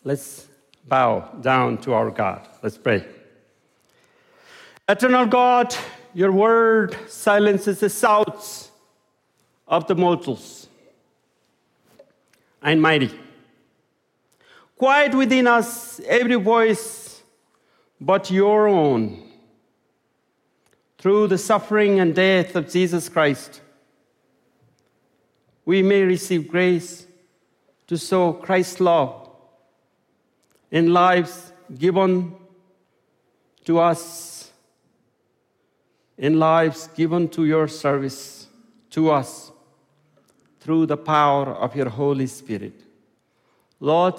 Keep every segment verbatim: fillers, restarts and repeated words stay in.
Let's bow down to our God. Let's pray. Eternal God, your word silences the shouts of the mortals. And mighty, quiet within us every voice but your own. Through the suffering and death of Jesus Christ, we may receive grace to show Christ's love in lives given to us, in lives given to your service, to us, through the power of your Holy Spirit. Lord,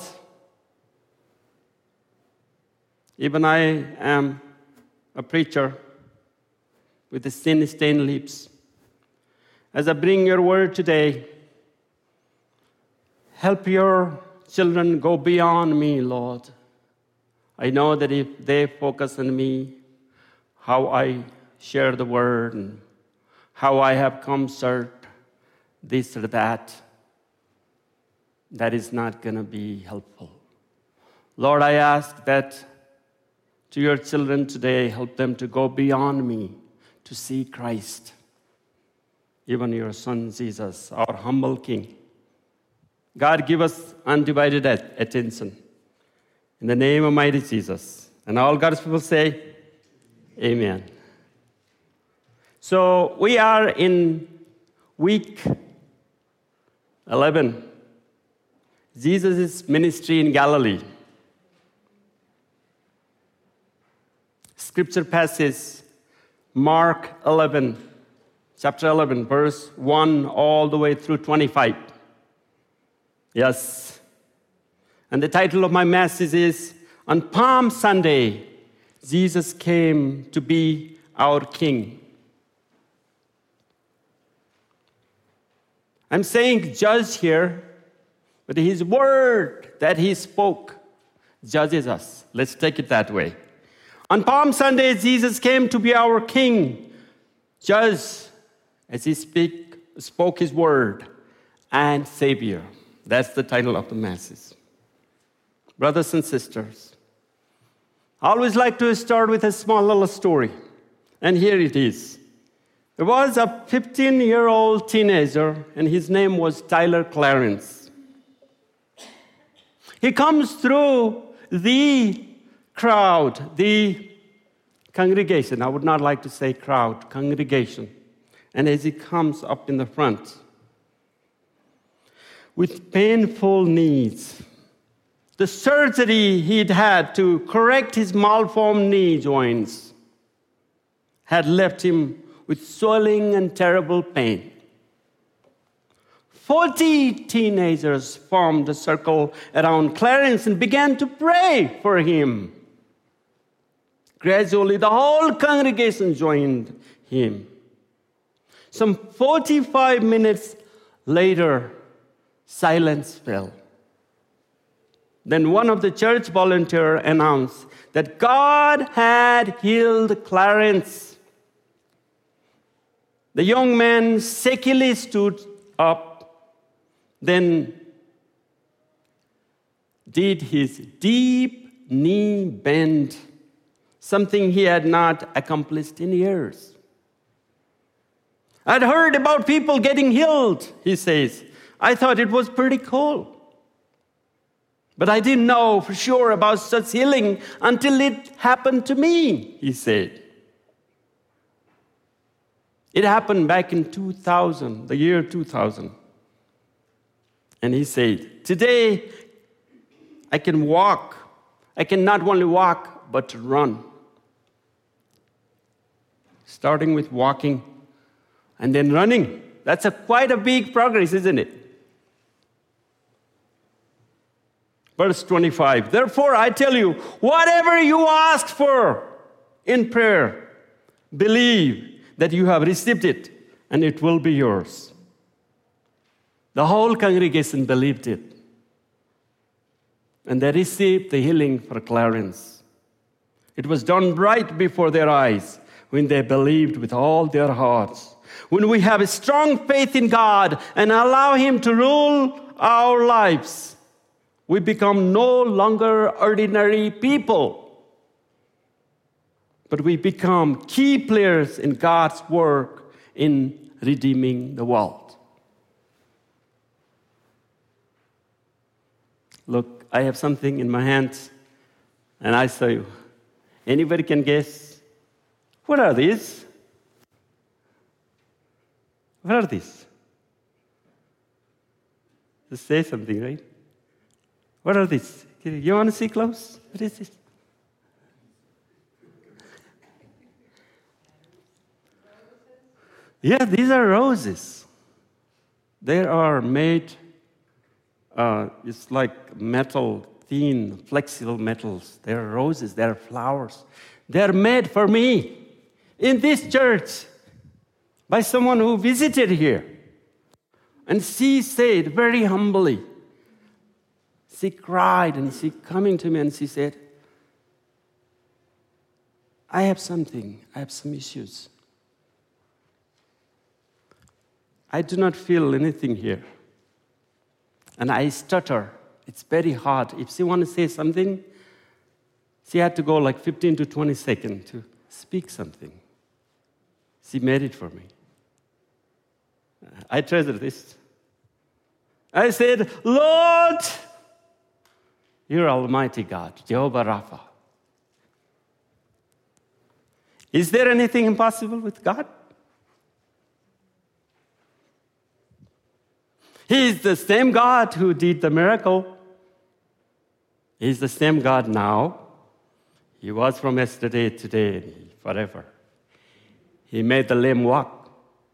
even I am a preacher with the sin-stained lips. As I bring your word today, help your children go beyond me, Lord. I know that if they focus on me, how I share the word and how I have come served this or that, that is not going to be helpful. Lord, I ask that to your children today, help them to go beyond me, to see Christ, even your Son Jesus, our humble King. God, give us undivided attention. In the name of mighty Jesus. And all God's people say, amen. So we are in week eleven. Jesus' ministry in Galilee. Scripture passage, Mark eleven, chapter eleven, verse one all the way through twenty-five. Yes. And the title of my message is, On Palm Sunday, Jesus came to be our King. I'm saying judge here, but his word that he spoke judges us. Let's take it that way. On Palm Sunday, Jesus came to be our King, judge as he speak, spoke his word, and Savior. That's the title of the message. Brothers and sisters, I always like to start with a small little story. And here it is. There was a fifteen-year-old teenager, and his name was Tyler Clarence. He comes through the crowd, the congregation. I would not like to say crowd, congregation. And as he comes up in the front, with painful needs, the surgery he'd had to correct his malformed knee joints had left him with swelling and terrible pain. Forty teenagers formed a circle around Clarence and began to pray for him. Gradually, the whole congregation joined him. Some forty-five minutes later, silence fell. Then one of the church volunteers announced that God had healed Clarence. The young man shakily stood up, then did his deep knee bend, something he had not accomplished in years. I'd heard about people getting healed, he says. I thought it was pretty cool. But I didn't know for sure about such healing until it happened to me, he said. It happened back in two thousand, the year two thousand. And he said, today I can walk. I can not only walk, but run. Starting with walking and then running. That's a quite a big progress, isn't it? Verse twenty-five, therefore I tell you, whatever you ask for in prayer, believe that you have received it, and it will be yours. The whole congregation believed it. And they received the healing for Clarence. It was done right before their eyes when they believed with all their hearts. When we have a strong faith in God and allow Him to rule our lives, We become no longer ordinary people, but we become key players in God's work in redeeming the world. Look, I have something in my hands, and I saw you. Anybody can guess? What are these? What are these? Just say something, right? What are these? You want to see close? What is this? Yeah, these are roses. They are made, uh, it's like metal, thin, flexible metals. They're roses, they're flowers. They're made for me in this church by someone who visited here. And she said very humbly, she cried and she coming to me and she said, I have something, I have some issues. I do not feel anything here. And I stutter. It's very hard. If she wants to say something, she had to go like fifteen to twenty seconds to speak something. She made it for me. I treasure this. I said, Lord, you're Almighty God, Jehovah Rapha. Is there anything impossible with God? He is the same God who did the miracle. He's the same God now. He was from yesterday, today, and forever. He made the lame walk.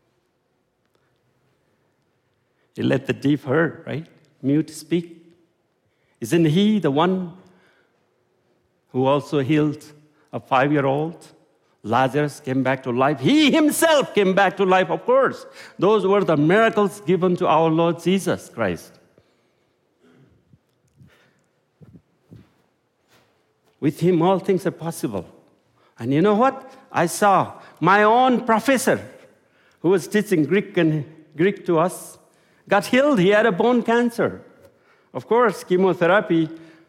He let the deaf hear, right? Mute speak. Isn't he the one who also healed a five-year-old? Lazarus came back to life. He himself came back to life, of course. Those were the miracles given to our Lord Jesus Christ. With him, all things are possible. And you know what? I saw my own professor, who was teaching Greek and Greek to us, got healed. He had a bone cancer. Of course, chemotherapy,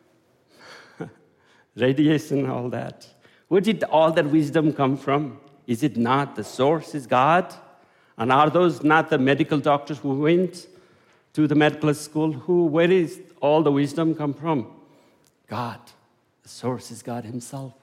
radiation, all that. Where did all that wisdom come from? Is it not the source is God? And are those not the medical doctors who went to the medical school? Who, where is all the wisdom come from? God. The source is God himself.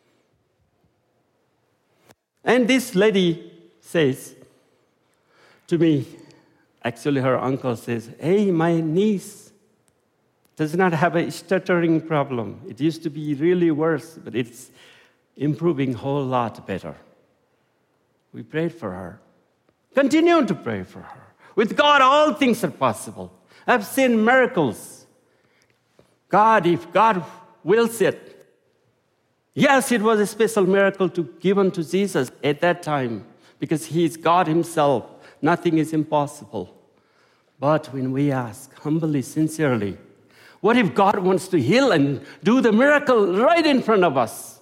And this lady says to me, actually her uncle says, hey, my niece does not have a stuttering problem. It used to be really worse, but it's improving a whole lot better. We prayed for her. Continue to pray for her. With God, all things are possible. I've seen miracles. God, if God wills it. Yes, it was a special miracle to given to Jesus at that time because he is God himself. Nothing is impossible. But when we ask humbly, sincerely, what if God wants to heal and do the miracle right in front of us?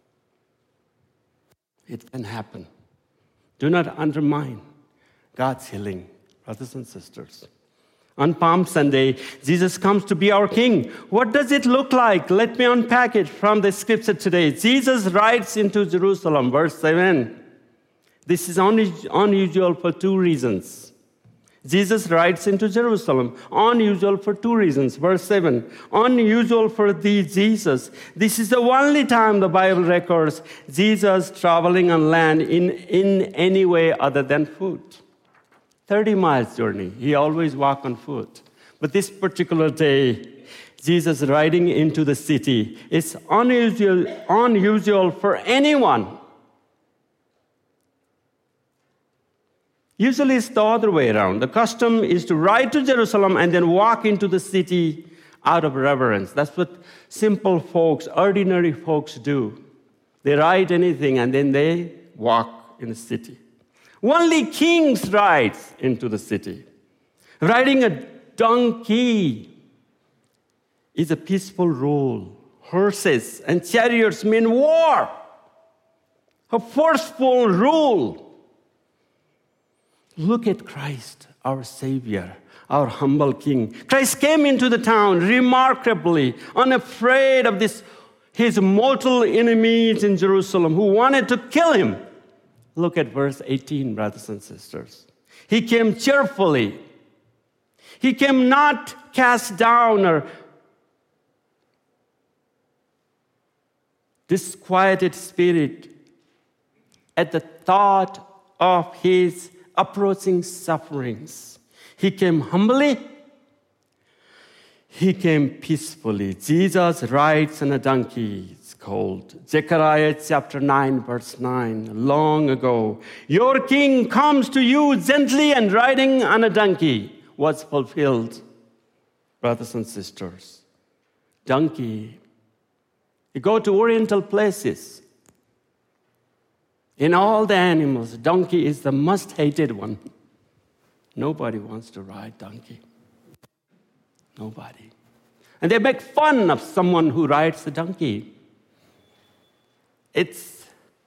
It can happen. Do not undermine God's healing, brothers and sisters. On Palm Sunday, Jesus comes to be our King. What does it look like? Let me unpack it from the scripture today. Jesus rides into Jerusalem, verse seven. This is unusual for two reasons. Jesus rides into Jerusalem, unusual for two reasons. Verse seven, unusual for the Jesus. This is the only time the Bible records Jesus traveling on land in, in any way other than foot. thirty miles journey, he always walked on foot. But this particular day, Jesus riding into the city is unusual, unusual for anyone. Usually it's the other way around. The custom is to ride to Jerusalem and then walk into the city out of reverence. That's what simple folks, ordinary folks do. They ride anything and then they walk in the city. Only kings ride into the city. Riding a donkey is a peaceful rule. Horses and chariots mean war. A forceful rule. Look at Christ, our Savior, our humble King. Christ came into the town remarkably unafraid of this, his mortal enemies in Jerusalem who wanted to kill him. Look at verse eighteen, brothers and sisters. He came cheerfully. He came not cast down or disquieted spirit at the thought of his approaching sufferings. He came humbly. He came peacefully. Jesus rides on a donkey, it's called. Zechariah chapter nine, verse nine. Long ago, your king comes to you gently and riding on a donkey was fulfilled. Brothers and sisters, donkey. You go to Oriental places. In all the animals, donkey is the most hated one. Nobody wants to ride donkey. Nobody. And they make fun of someone who rides a donkey. It's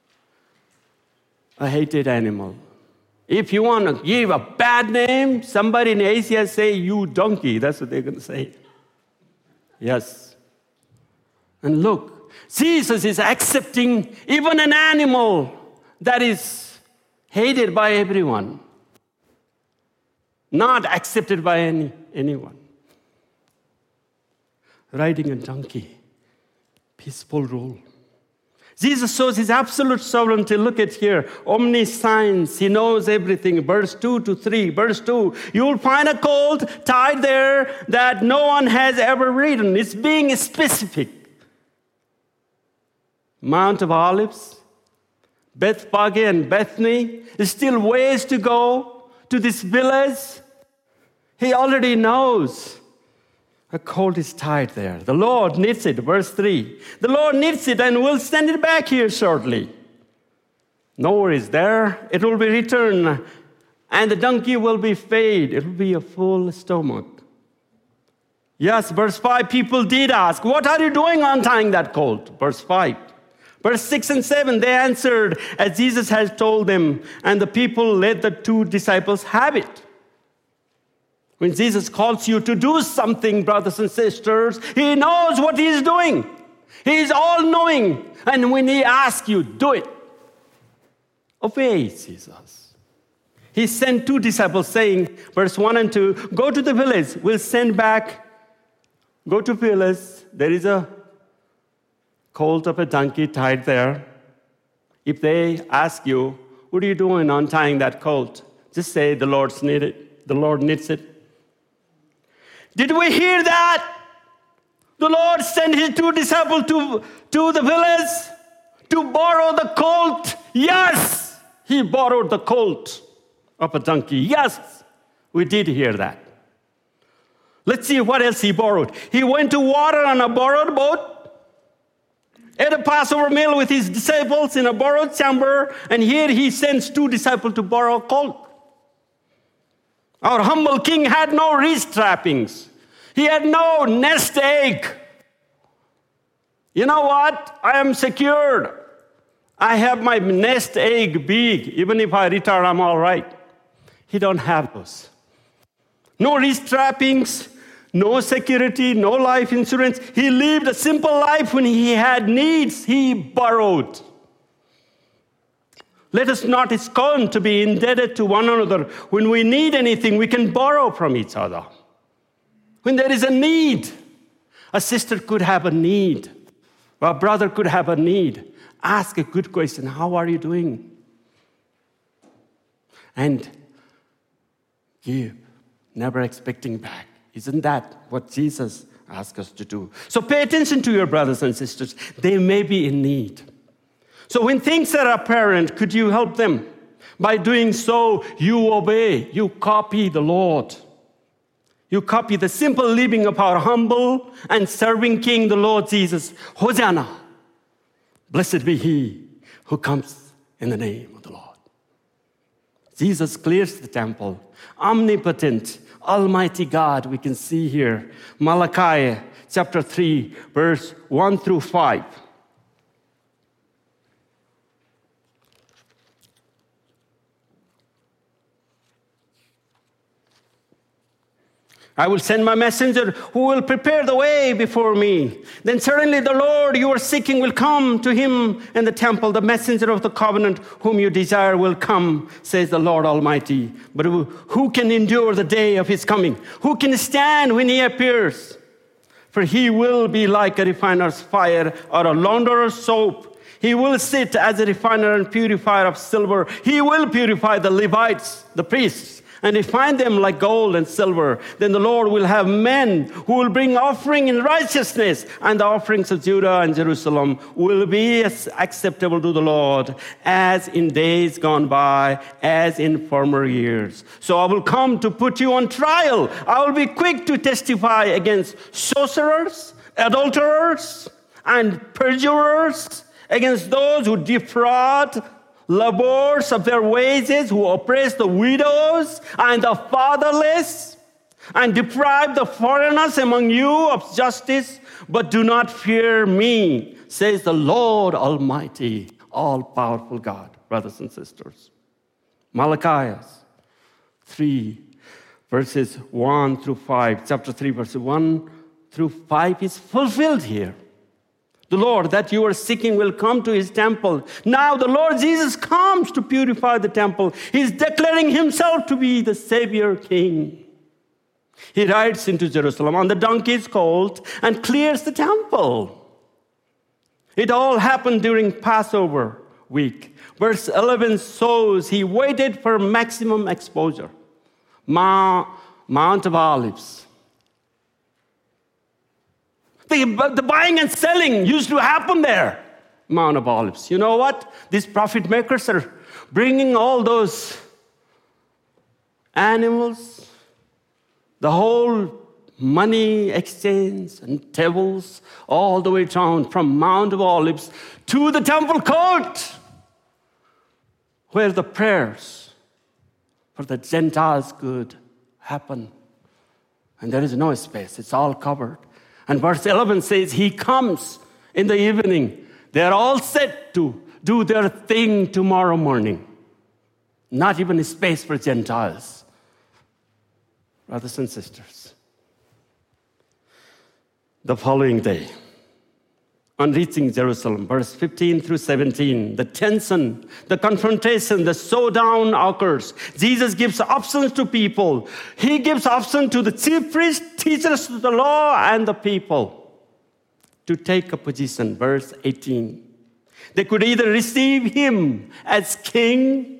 a hated animal. If you want to give a bad name, somebody in Asia say, you donkey. That's what they're going to say. Yes. And look, Jesus is accepting even an animal that is hated by everyone, not accepted by any, anyone. Riding a donkey, peaceful rule. Jesus shows his absolute sovereignty. Look at here, omniscience. He knows everything. Verse two to three. Verse two, you will find a colt tied there that no one has ever ridden. It's being specific. Mount of Olives, Bethphage and Bethany. There's still ways to go to this village. He already knows. A colt is tied there. The Lord needs it, verse three. The Lord needs it and will send it back here shortly. No worries there. It will be returned and the donkey will be fed. It will be a full stomach. Yes, verse five, people did ask, what are you doing untying that colt? Verse five. Verse six and seven, they answered as Jesus had told them, and the people let the two disciples have it. When Jesus calls you to do something, brothers and sisters, he knows what he is doing. He is all-knowing. And when he asks you, do it. Obey Jesus. He sent two disciples saying, verse one and two, go to the village. We'll send back. Go to village. There is a colt of a donkey tied there. If they ask you, what are you doing untying that colt? Just say, the Lord's need it. The Lord needs it. Did we hear that? The Lord sent his two disciples to, to the village to borrow the colt. Yes, he borrowed the colt of a donkey. Yes, we did hear that. Let's see what else he borrowed. He went to water on a borrowed boat, ate a Passover meal with his disciples in a borrowed chamber, and here he sends two disciples to borrow a colt. Our humble king had no wrist trappings. He had no nest egg. You know what? I am secured. I have my nest egg big. Even if I retire, I'm all right. He don't have those. No wrist trappings, no security, no life insurance. He lived a simple life. When he had needs, he borrowed. Let us not scorn to be indebted to one another. When we need anything, we can borrow from each other. When there is a need, a sister could have a need, a brother could have a need. Ask a good question. How are you doing? And give, never expecting back. Isn't that what Jesus asked us to do? So pay attention to your brothers and sisters. They may be in need. So when things are apparent, could you help them? By doing so, you obey, you copy the Lord. You copy the simple living of our humble and serving King, the Lord Jesus. Hosanna! Blessed be he who comes in the name of the Lord. Jesus clears the temple. Omnipotent, Almighty God, we can see here. Malachi chapter three, verse one through five. I will send my messenger who will prepare the way before me. Then certainly the Lord you are seeking will come to him in the temple. The messenger of the covenant whom you desire will come, says the Lord Almighty. But who, who can endure the day of his coming? Who can stand when he appears? For he will be like a refiner's fire or a launderer's soap. He will sit as a refiner and purifier of silver. He will purify the Levites, the priests, and refine them like gold and silver. Then the Lord will have men who will bring offering in righteousness, and the offerings of Judah and Jerusalem will be as acceptable to the Lord as in days gone by, as in former years. So I will come to put you on trial. I will be quick to testify against sorcerers, adulterers, and perjurers, against those who defraud laborers of their wages, who oppress the widows and the fatherless, and deprive the foreigners among you of justice. But do not fear me, says the Lord Almighty, all-powerful God. Brothers and sisters, Malachi three, verses one through five, chapter three, verses one through five is fulfilled here. The Lord that you are seeking will come to his temple. Now the Lord Jesus comes to purify the temple. He's declaring himself to be the Savior King. He rides into Jerusalem on the donkey's colt and clears the temple. It all happened during Passover week. Verse eleven shows he waited for maximum exposure. Mount, Mount of Olives. The, the buying and selling used to happen there, Mount of Olives. You know what? These profit makers are bringing all those animals, the whole money exchange and tables, all the way down from Mount of Olives to the temple court, where the prayers for the Gentiles could happen. And there is no space. It's all covered. And verse eleven says, he comes in the evening. They're all set to do their thing tomorrow morning. Not even a space for Gentiles. Brothers and sisters, the following day, on reaching Jerusalem, verse fifteen through seventeen, the tension, the confrontation, the showdown occurs. Jesus gives options to people. He gives options to the chief priests, teachers of the law, and the people to take a position. Verse eighteen. They could either receive him as king.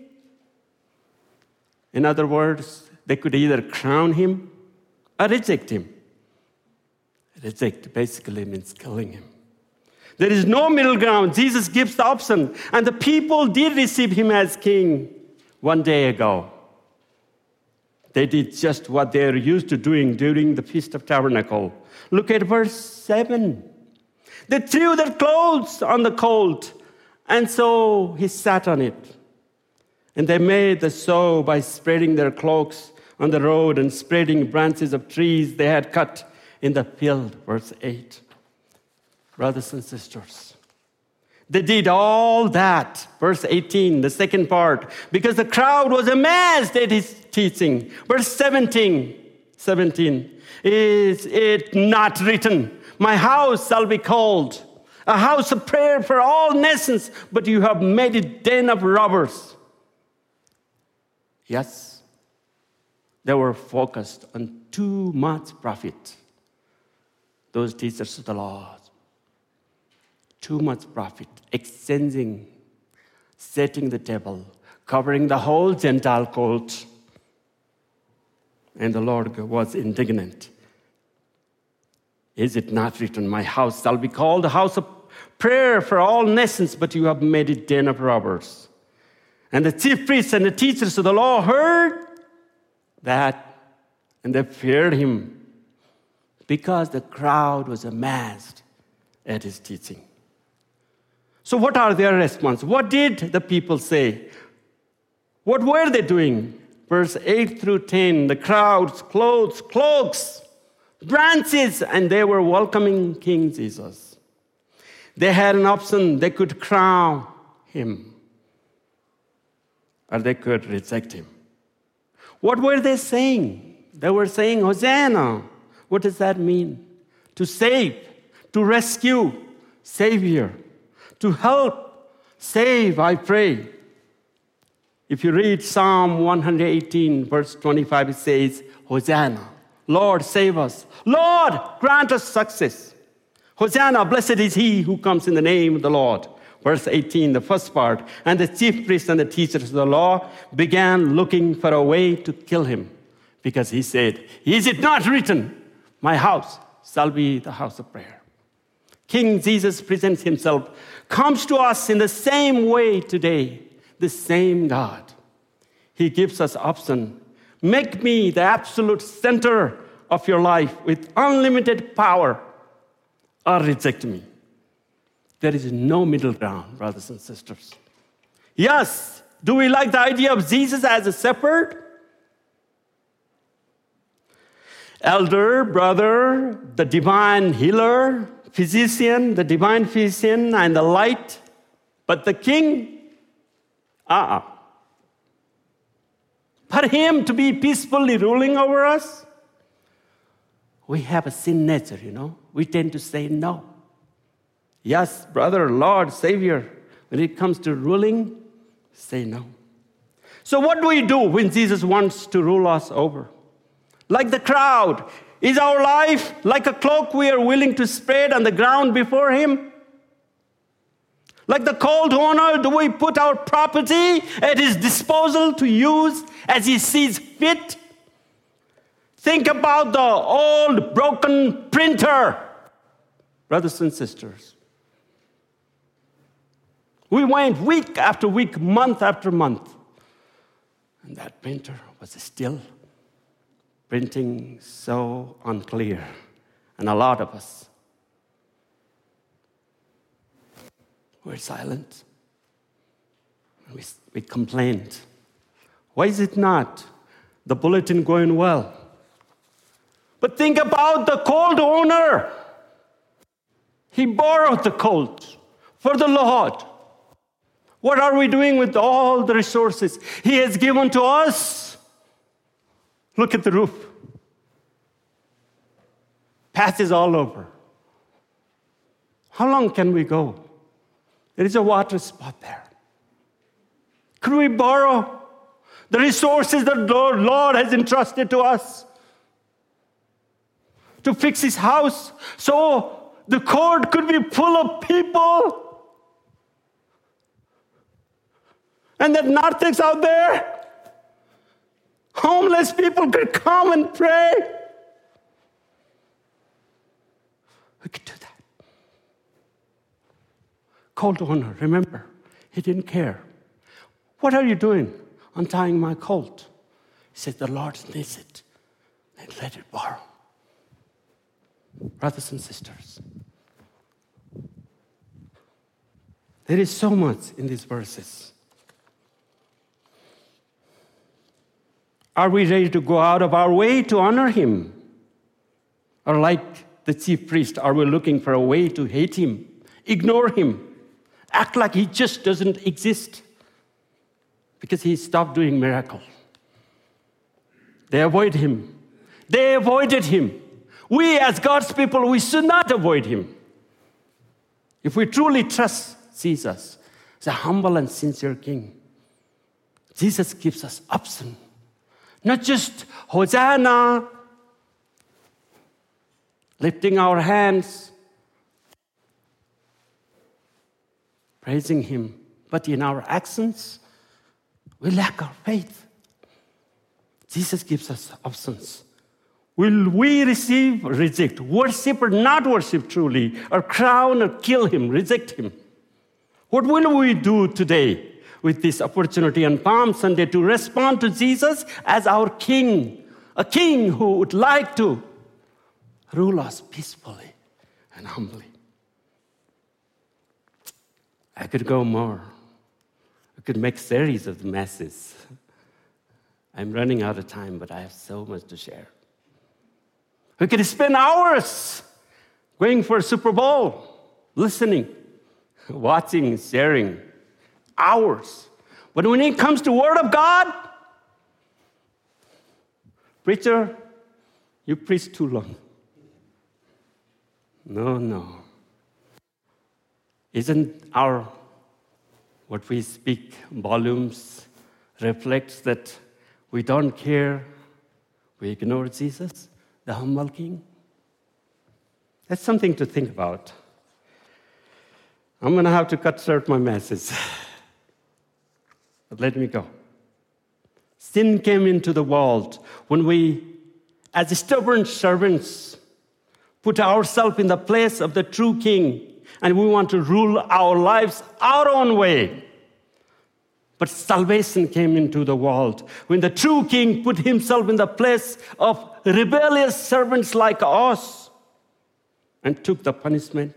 In other words, they could either crown him or reject him. Reject basically means killing him. There is no middle ground. Jesus gives the option. And the people did receive him as king one day ago. They did just what they are used to doing during the Feast of Tabernacle. Look at verse seven. They threw their clothes on the colt, and so he sat on it. And they made the show by spreading their cloaks on the road and spreading branches of trees they had cut in the field. Verse eight. Brothers and sisters, they did all that, verse eighteen, the second part, because the crowd was amazed at his teaching. Verse seventeen, seventeen, is it not written, my house shall be called a house of prayer for all nations, but you have made it a den of robbers. Yes, they were focused on too much profit, those teachers of the law. Too much profit, exchanging, setting the table, covering the whole Gentile court. And the Lord was indignant. Is it not written, my house shall be called a house of prayer for all nations, but you have made it a den of robbers. And the chief priests and the teachers of the law heard that, and they feared him because the crowd was amazed at his teaching. So what are their response? What did the people say? What were they doing? Verse eight through ten, the crowds, clothes, cloaks, branches, and they were welcoming King Jesus. They had an option. They could crown him, or they could reject him. What were they saying? They were saying, Hosanna. What does that mean? To save, to rescue, Savior, to help, save, I pray. If you read Psalm one eighteen, verse twenty-five, it says, Hosanna, Lord, save us. Lord, grant us success. Hosanna, blessed is he who comes in the name of the Lord. Verse eighteen, the first part. And the chief priests and the teachers of the law began looking for a way to kill him, because he said, is it not written, my house shall be the house of prayer? King Jesus presents himself, comes to us in the same way today, the same God. He gives us option. Make me the absolute center of your life with unlimited power, or reject me. There is no middle ground, brothers and sisters. Yes, do we like the idea of Jesus as a shepherd? Elder, brother, the divine healer, physician, the divine physician, and the light. But the king, uh-uh. For him to be peacefully ruling over us, we have a sin nature, you know. We tend to say no. Yes, brother, Lord, Savior. When it comes to ruling, say no. So what do we do when Jesus wants to rule us over? Like the crowd, is our life like a cloak we are willing to spread on the ground before him? Like the cold owner, do we put our property at his disposal to use as he sees fit? Think about the old broken printer, brothers and sisters. We went week after week, month after month, and that printer was still printing so unclear. And a lot of us were silent. We, we complained. Why is it not the bulletin going well? But think about the colt owner. He borrowed the colt for the Lord. What are we doing with all the resources he has given to us? Look at the roof. Patches all over. How long can we go? There is a water spot there. Could we borrow the resources that the Lord has entrusted to us to fix his house so the court could be full of people? And that narthex out there, homeless people could come and pray. We could do that. Colt owner, remember, he didn't care. What are you doing? Untying my colt. He said, the Lord needs it. And let it borrow. Brothers and sisters, there is so much in these verses. Are we ready to go out of our way to honor him? Or like the chief priest, are we looking for a way to hate him, ignore him, act like he just doesn't exist because he stopped doing miracles? They avoid him. They avoided him. We as God's people, we should not avoid him. If we truly trust Jesus as a humble and sincere king, Jesus gives us option. Not just Hosanna, lifting our hands, praising him, but in our actions, we lack our faith. Jesus gives us options. Will we receive or reject, worship or not worship truly, or crown or kill him, reject him? What will we do today with this opportunity on Palm Sunday to respond to Jesus as our King, a King who would like to rule us peacefully and humbly? I could go more. I could make series of the messages. I'm running out of time, but I have so much to share. We could spend hours going for a Super Bowl, listening, watching, sharing. Hours. But when it comes to Word of God, Preacher, you preach too long. No, no. Isn't our, what we speak, volumes, reflects that we don't care, we ignore Jesus, the humble King? That's something to think about. I'm going to have to cut short my message. But let me go. Sin came into the world when we, as stubborn servants, put ourselves in the place of the true King, and we want to rule our lives our own way. But salvation came into the world when the true King put himself in the place of rebellious servants like us and took the punishment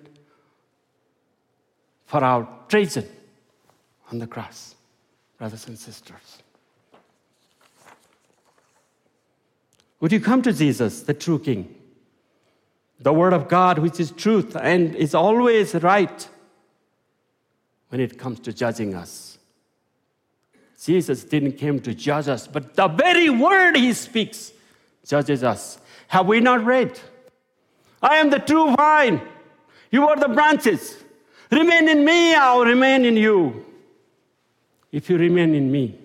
for our treason on the cross, brothers and sisters. Would you come to Jesus, the true King? The Word of God, which is truth and is always right when it comes to judging us. Jesus didn't come to judge us, but the very word he speaks judges us. Have we not read? I am the true vine. You are the branches. Remain in me, I will remain in you. If you remain in me,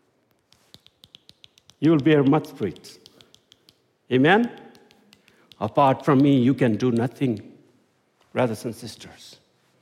you will bear much fruit. Amen? Apart from me, you can do nothing, brothers and sisters.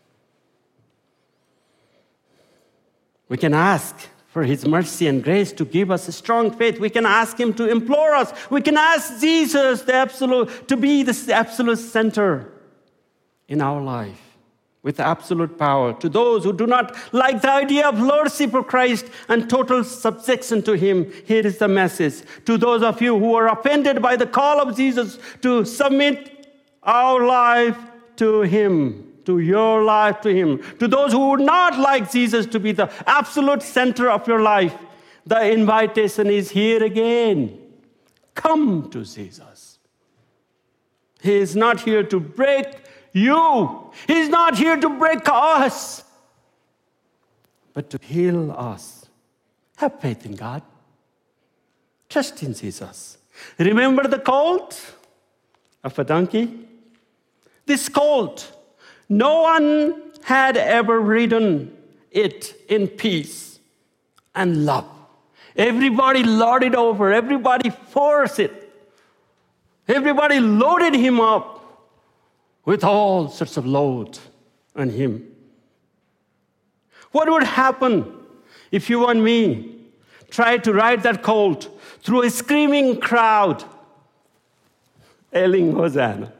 We can ask for his mercy and grace to give us a strong faith. We can ask him to implore us. We can ask Jesus, the absolute, to be the absolute center in our life with absolute power. To those who do not like the idea of lordship of Christ and total subjection to him, here is the message. To those of you who are offended by the call of Jesus to submit our life to him, to your life to him. To those who would not like Jesus to be the absolute center of your life, the invitation is here again. Come to Jesus. He is not here to break you. He's not here to break us, but to heal us. Have faith in God. Trust in Jesus. Remember the colt of a donkey? This colt, no one had ever ridden it in peace and love. Everybody lorded over. Everybody forced it. Everybody loaded him up with all sorts of load on him. What would happen if you and me tried to ride that colt through a screaming crowd, yelling Hosanna?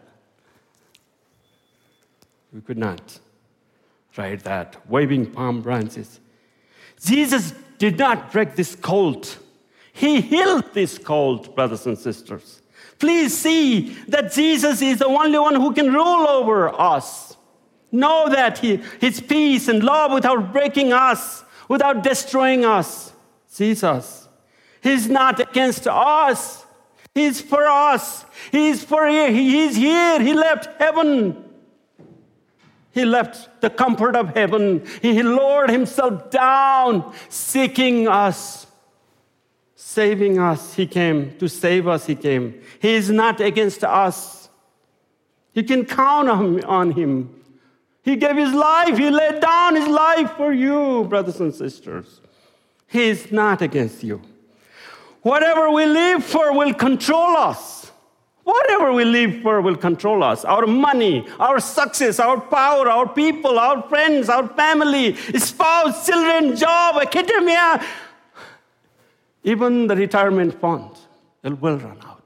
We could not ride that, waving palm branches. Jesus did not break this colt. He healed this colt, brothers and sisters. Please see that Jesus is the only one who can rule over us. Know that he, his peace and love without breaking us, without destroying us. Jesus, he's not against us. He's for us. He's for here. He's here. He left heaven. He left the comfort of heaven. He lowered himself down, seeking us. Saving us, he came. To save us, he came. He is not against us. You can count on him. He gave his life. He laid down his life for you, brothers and sisters. He is not against you. Whatever we live for will control us. Whatever we live for will control us. Our money, our success, our power, our people, our friends, our family, spouse, children, job, academia, even the retirement fund, it will run out.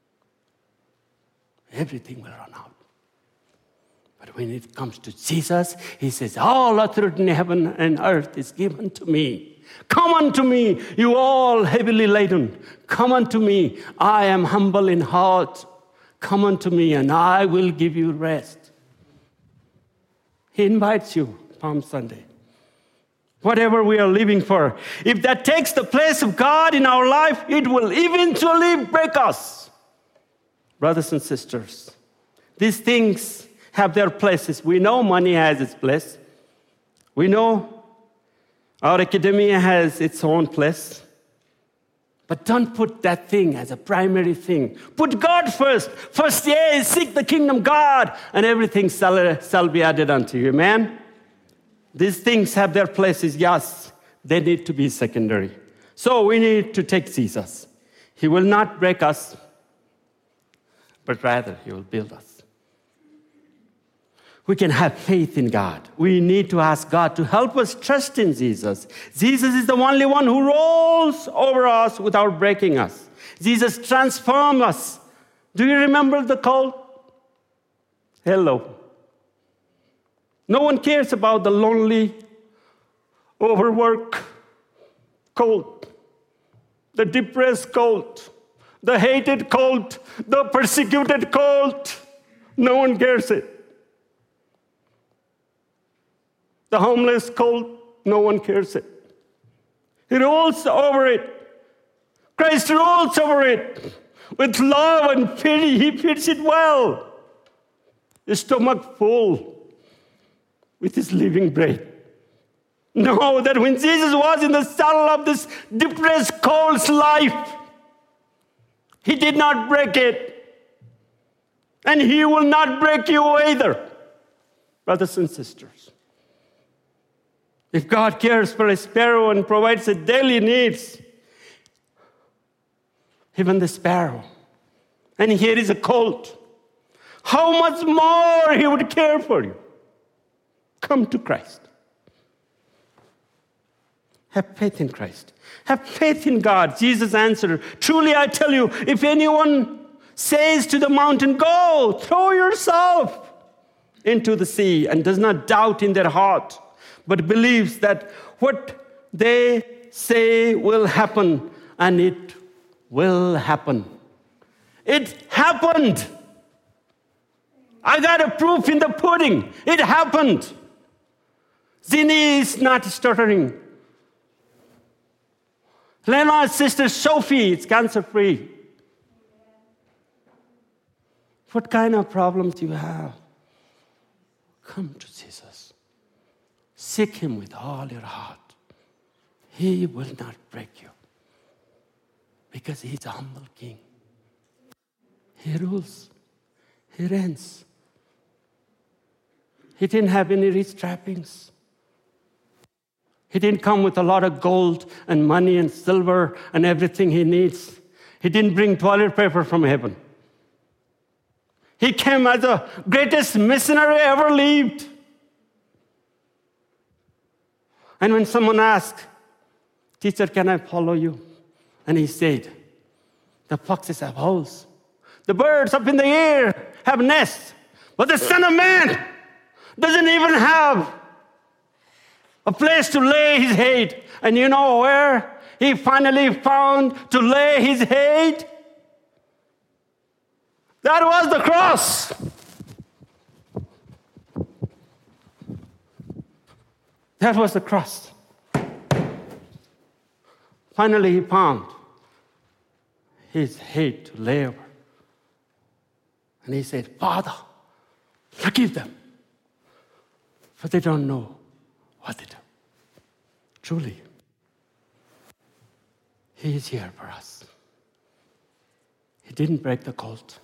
Everything will run out. But when it comes to Jesus, he says, all authority in heaven and earth is given to me. Come unto me, you all heavily laden. Come unto me. I am humble in heart. Come unto me, and I will give you rest. He invites you, Palm Sunday. Whatever we are living for, if that takes the place of God in our life, it will eventually break us. Brothers and sisters, these things have their places. We know money has its place. We know our academia has its own place. But don't put that thing as a primary thing. Put God first. First, yes, seek the kingdom of God, and everything shall, shall be added unto you. Amen? These things have their places, yes. They need to be secondary. So we need to take Jesus. He will not break us, but rather he will build us. We can have faith in God. We need to ask God to help us trust in Jesus. Jesus is the only one who rolls over us without breaking us. Jesus transforms us. Do you remember the colt? Hello. No one cares about the lonely, overworked colt, the depressed colt, the hated colt, the persecuted colt. No one cares it. The homeless colt, no one cares it. He rolls over it. Christ rolls over it. With love and pity, he feeds it well. His stomach full with his living bread. Know that when Jesus was in the saddle of this depressed colt's life, he did not break it. And he will not break you either, brothers and sisters. If God cares for a sparrow and provides its daily needs, even the sparrow, and here is a colt, how much more he would care for you. Come to Christ. Have faith in Christ. Have faith in God. Jesus answered, truly I tell you, if anyone says to the mountain, go, throw yourself into the sea, and does not doubt in their heart, but believes that what they say will happen, and it will happen. It happened. I got a proof in the pudding. It happened. Zinni is not stuttering. Leonard's sister Sophie is cancer-free. What kind of problems you have? Come to Jesus. Seek him with all your heart. He will not break you because he's a humble king. He rules. He reigns. He didn't have any rich trappings. He didn't come with a lot of gold and money and silver and everything he needs. He didn't bring toilet paper from heaven. He came as the greatest missionary ever lived. And when someone asked, teacher, can I follow you? And he said, the foxes have holes. The birds up in the air have nests. But the Son of Man doesn't even have a place to lay his head. And you know where he finally found to lay his head? That was the cross. That was the cross. Finally, he found his head to lay over. And he said, Father, forgive them, for they don't know what they do. Truly, he is here for us. He didn't break the colt.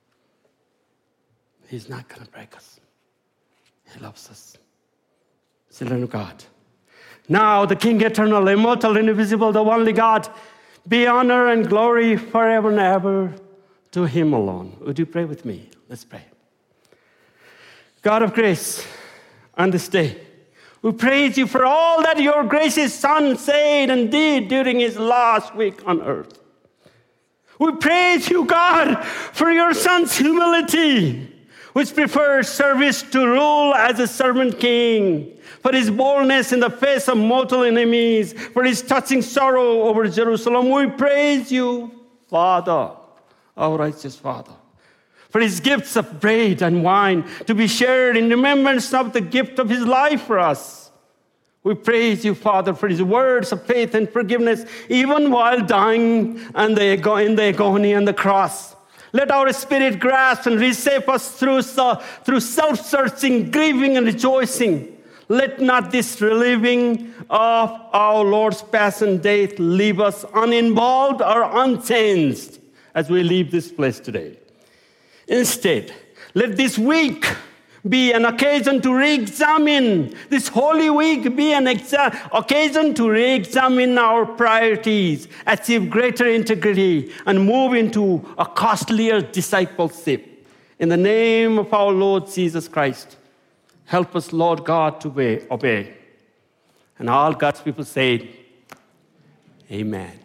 He's not going to break us. He loves us. Children of God. Now the King eternal, immortal, invisible, the only God, be honor and glory forever and ever to him alone. Would you pray with me? Let's pray. God of grace, on this day, we praise you for all that your gracious Son said and did during his last week on earth. We praise you, God, for your Son's humility, which prefers service to rule as a servant king, for his boldness in the face of mortal enemies, for his touching sorrow over Jerusalem. We praise you, Father, our righteous Father, for his gifts of bread and wine to be shared in remembrance of the gift of his life for us. We praise you, Father, for his words of faith and forgiveness, even while dying and they go in the agony and the cross. Let our spirit grasp and reshape us through, through self-searching, grieving, and rejoicing. Let not this reliving of our Lord's passion death leave us uninvolved or unchanged as we leave this place today. Instead, let this week be an occasion to re-examine, this Holy Week be an exa- occasion to re-examine our priorities, achieve greater integrity, and move into a costlier discipleship. In the name of our Lord Jesus Christ, help us, Lord God, to obey. obey. And all God's people say, Amen.